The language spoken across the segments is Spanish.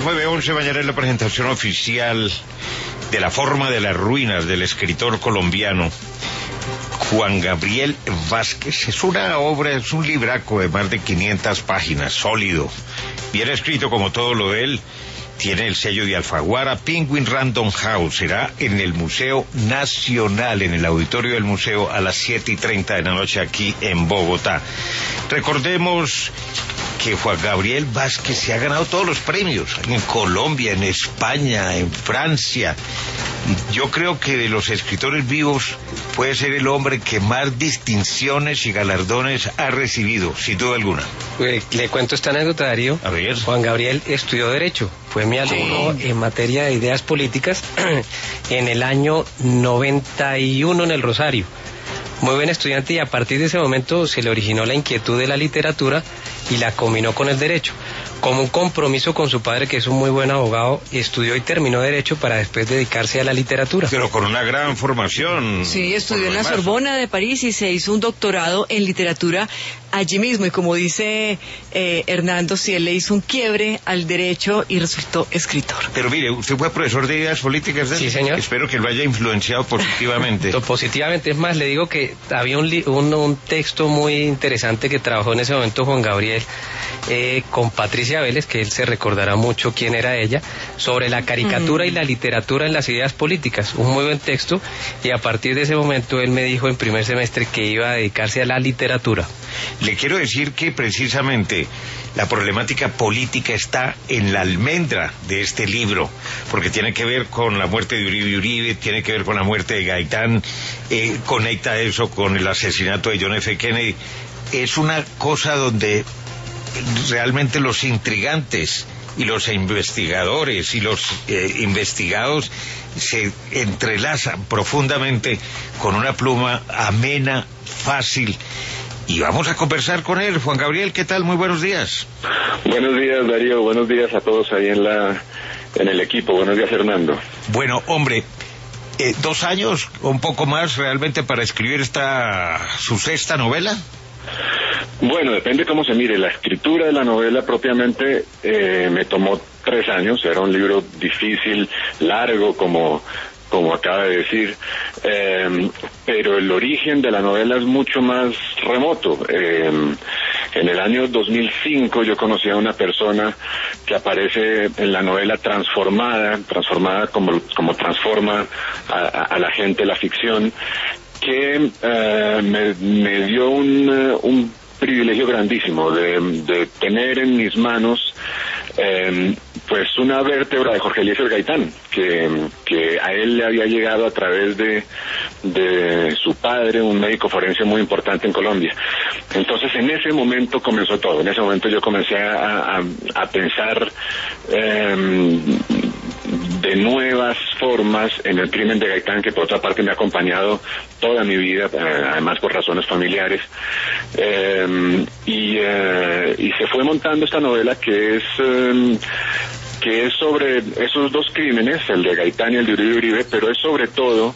9:11, mañana es la presentación oficial de La forma de las ruinas del escritor colombiano Juan Gabriel Vázquez. Es una obra, es un libraco de más de 500 páginas, sólido, bien escrito como todo lo de él. Tiene el sello de Alfaguara. Penguin Random House. Será en el Museo Nacional, en el auditorio del museo, a las 7:30 de la noche aquí en Bogotá. Recordemos que Juan Gabriel Vázquez se ha ganado todos los premios en Colombia, en España, en Francia. Yo creo que de los escritores vivos puede ser el hombre que más distinciones y galardones ha recibido, sin duda alguna. Le cuento esta anécdota, Darío. A ver. Juan Gabriel estudió Derecho, fue mi alumno en materia de ideas políticas en el año 91 en el Rosario. Muy buen estudiante, y a partir de ese momento se le originó la inquietud de la literatura y la combinó con el derecho. Como un compromiso con su padre, que es un muy buen abogado, estudió y terminó Derecho para después dedicarse a la literatura. Pero con una gran formación. Sí, estudió en la Sorbona de París y se hizo un doctorado en literatura allí mismo. Y como dice Hernando, sí, él le hizo un quiebre al derecho y resultó escritor. Pero mire, usted fue profesor de ideas políticas de él. Sí, señor. Espero que lo haya influenciado positivamente. Positivamente, es más, le digo que había un texto muy interesante que trabajó en ese momento Juan Gabriel con Patricia Vélez, que él se recordará mucho quién era ella, sobre la caricatura y la literatura en las ideas políticas. Un muy buen texto, y a partir de ese momento él me dijo en primer semestre que iba a dedicarse a la literatura. Le quiero decir que precisamente la problemática política está en la almendra de este libro, porque tiene que ver con la muerte de Uribe, tiene que ver con la muerte de Gaitán, conecta eso con el asesinato de John F. Kennedy. Es una cosa donde realmente los intrigantes y los investigadores y los investigados se entrelazan profundamente con una pluma amena, fácil. Y vamos a conversar con él. Juan Gabriel, ¿qué tal? Muy buenos días. Buenos días, Darío. Buenos días a todos ahí en el equipo. Buenos días, Hernando. Bueno, hombre, 2 años o un poco más realmente para escribir su sexta novela. Bueno, depende cómo se mire. La escritura de la novela propiamente me tomó 3 años. Era un libro difícil, largo, como acaba de decir, pero el origen de la novela es mucho más remoto. En el año 2005 yo conocí a una persona que aparece en la novela transformada como transforma a la gente la ficción, que me dio un privilegio grandísimo de tener en mis manos pues una vértebra de Jorge Eliezer Gaitán, que a él le había llegado a través de su padre, un médico forense muy importante en Colombia. Entonces en ese momento comenzó todo. En ese momento yo comencé a pensar de nuevas formas en el crimen de Gaitán, que por otra parte me ha acompañado toda mi vida, además por razones familiares, y se fue montando esta novela que es sobre esos 2 crímenes, el de Gaitán y el de Uribe, pero es sobre todo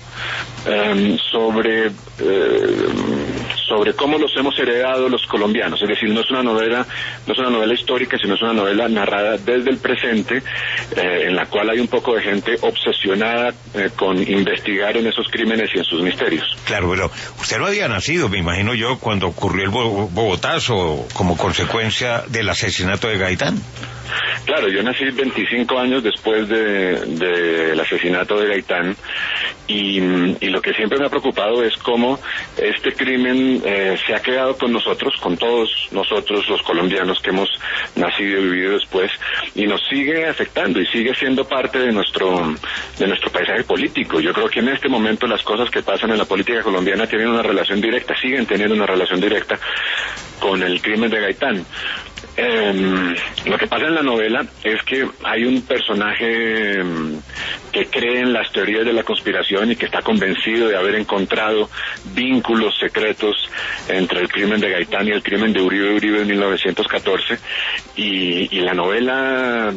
sobre cómo los hemos heredado los colombianos. Es decir, no es una novela histórica, sino es una novela narrada desde el presente, en la cual hay un poco de gente obsesionada con investigar en esos crímenes y en sus misterios. Claro, pero usted no había nacido, me imagino yo, cuando ocurrió el Bogotazo como consecuencia del asesinato de Gaitán. Claro, yo nací 25 años después del asesinato de Gaitán, y lo que siempre me ha preocupado es cómo este crimen se ha quedado con nosotros, con todos nosotros los colombianos que hemos nacido y vivido después, y nos sigue afectando y sigue siendo parte de nuestro paisaje político. Yo creo que en este momento las cosas que pasan en la política colombiana tienen una relación directa, siguen teniendo una relación directa con el crimen de Gaitán. Lo que pasa en la novela es que hay un personaje que cree en las teorías de la conspiración y que está convencido de haber encontrado vínculos secretos entre el crimen de Gaitán y el crimen de Uribe en 1914, y la novela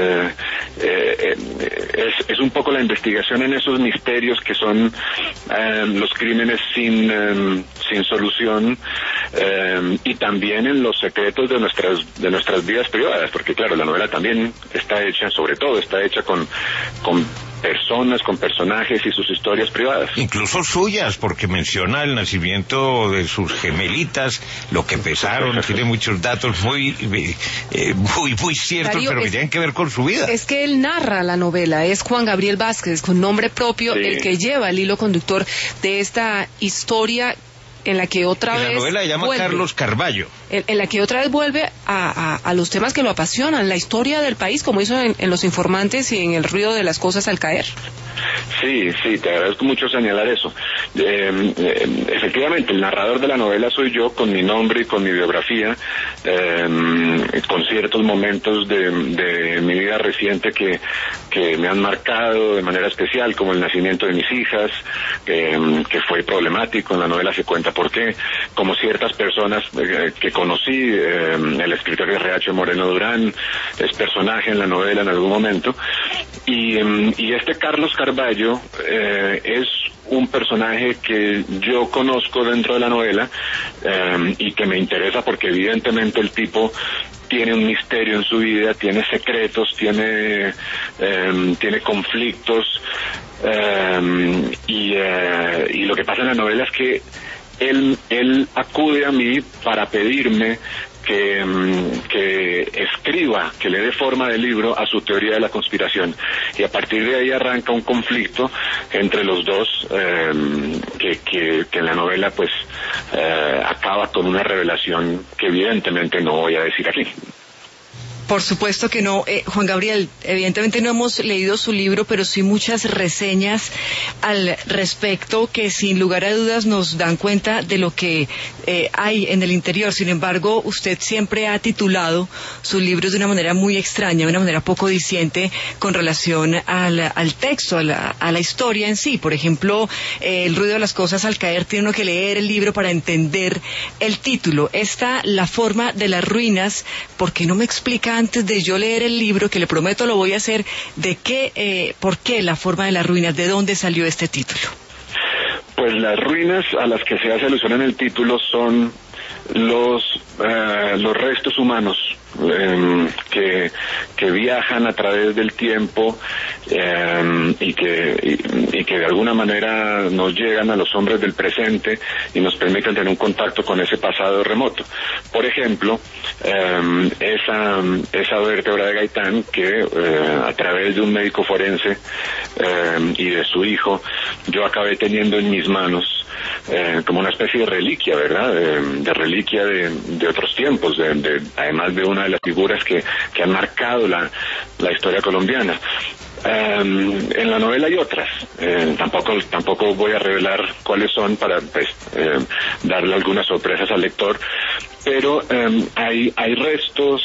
es un poco la investigación en esos misterios que son los crímenes sin solución, y también en los secretos de nuestras vidas privadas, porque claro, la novela también está hecha, sobre todo está hecha con personas, con personajes y sus historias privadas. Incluso suyas, porque menciona el nacimiento de sus gemelitas, lo que pesaron, tiene muchos datos muy ciertos, Darío, pero que tienen que ver con su vida. Es que él narra la novela, es Juan Gabriel Vázquez, con nombre propio, el que lleva el hilo conductor de esta historia en la que otra vez... La novela se llama Carlos Carballo. En la que otra vez vuelve a los temas que lo apasionan, la historia del país, como hizo en Los Informantes y en El ruido de las cosas al caer. Sí, te agradezco mucho señalar eso. Efectivamente, el narrador de la novela soy yo, con mi nombre y con mi biografía, con ciertos momentos de mi vida reciente que me han marcado de manera especial, como el nacimiento de mis hijas, que fue problemático. En la novela se cuenta por qué, como ciertas personas que conocí, el escritor R.H. Moreno Durán es personaje en la novela en algún momento, y este Carlos Carballo es un personaje que yo conozco dentro de la novela y que me interesa porque evidentemente el tipo tiene un misterio en su vida, tiene secretos, tiene conflictos, y lo que pasa en la novela es que él acude a mí para pedirme que escriba, que le dé forma de libro a su teoría de la conspiración, y a partir de ahí arranca un conflicto entre los dos, que en la novela pues acaba con una revelación que evidentemente no voy a decir aquí. Por supuesto que no. Juan Gabriel, evidentemente no hemos leído su libro, pero sí muchas reseñas al respecto que sin lugar a dudas nos dan cuenta de lo que hay en el interior. Sin embargo, usted siempre ha titulado sus libros de una manera muy extraña, de una manera poco diciente con relación al texto, a la historia en sí. Por ejemplo, El ruido de las cosas al caer, tiene uno que leer el libro para entender el título. La forma de las ruinas, ¿por qué no me explica antes de yo leer el libro, que le prometo lo voy a hacer, por qué La forma de las ruinas, de dónde salió este título? Pues las ruinas a las que se hace alusión en el título son los restos humanos que viajan a través del tiempo, y que de alguna manera nos llegan a los hombres del presente y nos permiten tener un contacto con ese pasado remoto. Por ejemplo, esa vértebra de Gaitán que a través de un médico forense y de su hijo yo acabé teniendo en mis manos, como una especie de reliquia, ¿verdad? De reliquia de otros tiempos, además de una de las figuras que han marcado la historia colombiana. En la novela hay otras, tampoco voy a revelar cuáles son para darle algunas sorpresas al lector, pero hay restos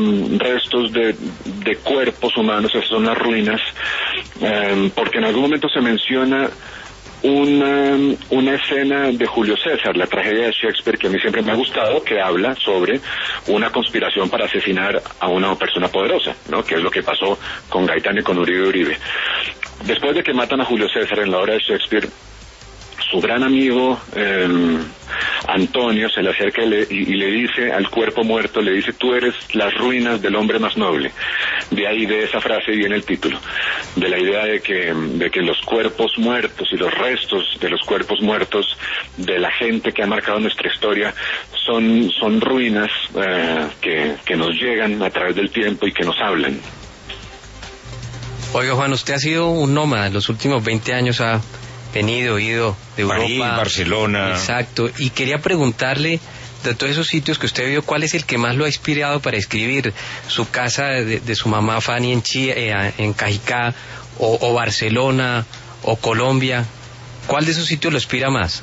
de cuerpos humanos, esas son las ruinas, porque en algún momento se menciona una escena de Julio César, la tragedia de Shakespeare, que a mí siempre me ha gustado, que habla sobre una conspiración para asesinar a una persona poderosa, ¿no? Que es lo que pasó con Gaitán y con Uribe. Después de que matan a Julio César en la obra de Shakespeare, su gran amigo Antonio se le acerca y le dice al cuerpo muerto, le dice: tú eres las ruinas del hombre más noble. De ahí, de esa frase viene el título, de la idea de que los cuerpos muertos y los restos de los cuerpos muertos de la gente que ha marcado nuestra historia son ruinas que nos llegan a través del tiempo y que nos hablan. Oiga, Juan, usted ha sido un nómada en los últimos 20 años, ha venido, ido de Europa, París, Barcelona. Exacto, y quería preguntarle, de todos esos sitios que usted vio, ¿cuál es el que más lo ha inspirado para escribir? Su casa de su mamá Fanny en Cajicá, o Barcelona, o Colombia. ¿Cuál de esos sitios lo inspira más?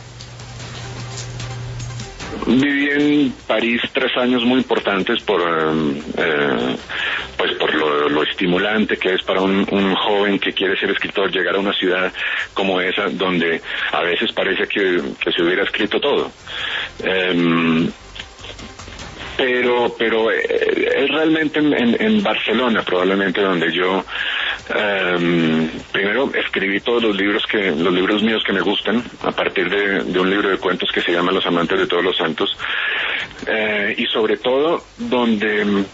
Viví en París 3 años muy importantes por lo estimulante que es para un joven que quiere ser escritor llegar a una ciudad como esa, donde a veces parece que se hubiera escrito todo. Pero es realmente en Barcelona probablemente donde yo Primero escribí todos los libros míos que me gustan, a partir de un libro de cuentos que se llama Los amantes de todos los santos, y sobre todo donde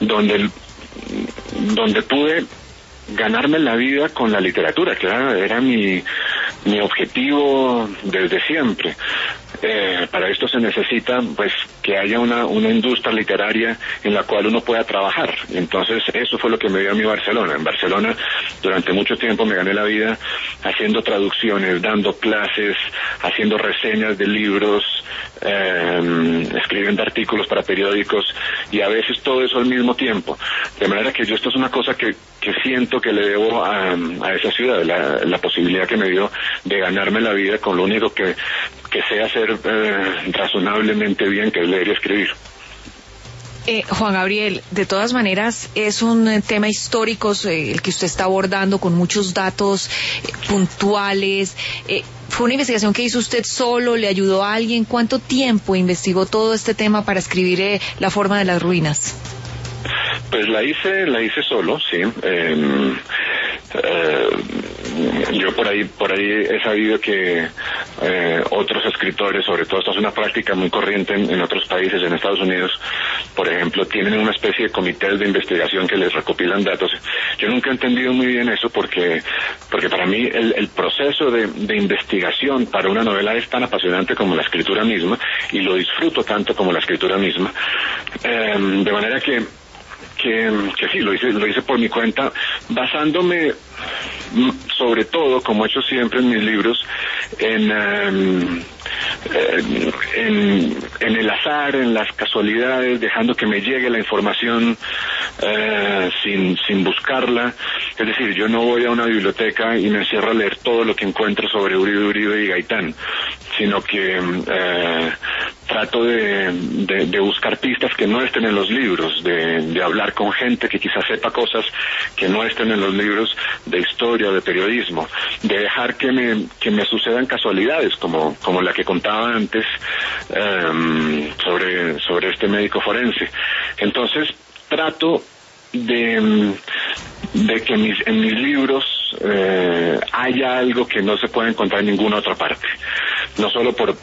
pude ganarme la vida con la literatura, que era mi objetivo desde siempre. Para esto se necesita pues que haya una industria literaria en la cual uno pueda trabajar. Entonces eso fue lo que me dio a mí Barcelona. En Barcelona durante mucho tiempo me gané la vida haciendo traducciones, dando clases, haciendo reseñas de libros, escribiendo artículos para periódicos, y a veces todo eso al mismo tiempo. De manera que esto es una cosa que siento que le debo a esa ciudad, la posibilidad que me dio de ganarme la vida con lo único que sé hacer razonablemente bien, que es leer y escribir. Juan Gabriel, de todas maneras es un tema histórico el que usted está abordando con muchos datos puntuales. ¿Fue una investigación que hizo usted solo? ¿Le ayudó a alguien? ¿Cuánto tiempo investigó todo este tema para escribir La forma de las ruinas? Pues la hice solo, sí. Yo por ahí he sabido que otros escritores, sobre todo, esto es una práctica muy corriente en otros países, en Estados Unidos, por ejemplo, tienen una especie de comités de investigación que les recopilan datos. Yo nunca he entendido muy bien eso porque para mí el proceso de investigación para una novela es tan apasionante como la escritura misma, y lo disfruto tanto como la escritura misma, de manera que sí, lo hice por mi cuenta, basándome sobre todo, como he hecho siempre en mis libros, en el azar, en las casualidades, dejando que me llegue la información sin buscarla. Es decir, yo no voy a una biblioteca y me encierro a leer todo lo que encuentro sobre Uribe y Gaitán, sino que trato de buscar pistas que no estén en los libros, de hablar con gente que quizás sepa cosas que no estén en los libros de historia o de periodismo, de dejar que me sucedan casualidades como la que contaba antes sobre este médico forense. Entonces trato de que en mis libros haya algo que no se pueda encontrar en ninguna otra parte, no solo por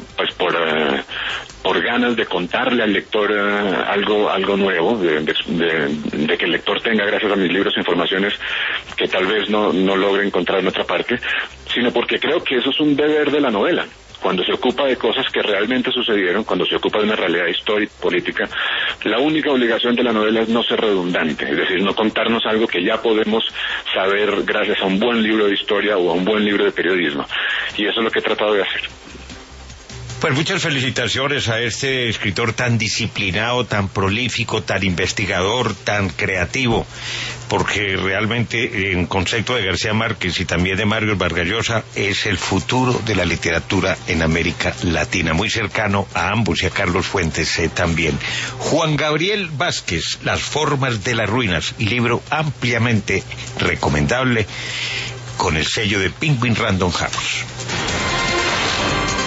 ganas de contarle al lector algo nuevo, de que el lector tenga, gracias a mis libros, informaciones que tal vez no logre encontrar en otra parte, sino porque creo que eso es un deber de la novela. Cuando se ocupa de cosas que realmente sucedieron, cuando se ocupa de una realidad histórica, política, la única obligación de la novela es no ser redundante, es decir, no contarnos algo que ya podemos saber gracias a un buen libro de historia o a un buen libro de periodismo. Y eso es lo que he tratado de hacer. Pues muchas felicitaciones a este escritor tan disciplinado, tan prolífico, tan investigador, tan creativo, porque realmente en concepto de García Márquez y también de Mario Vargas Llosa es el futuro de la literatura en América Latina, muy cercano a ambos y a Carlos Fuentes también. Juan Gabriel Vázquez, Las formas de las ruinas, libro ampliamente recomendable con el sello de Penguin Random House.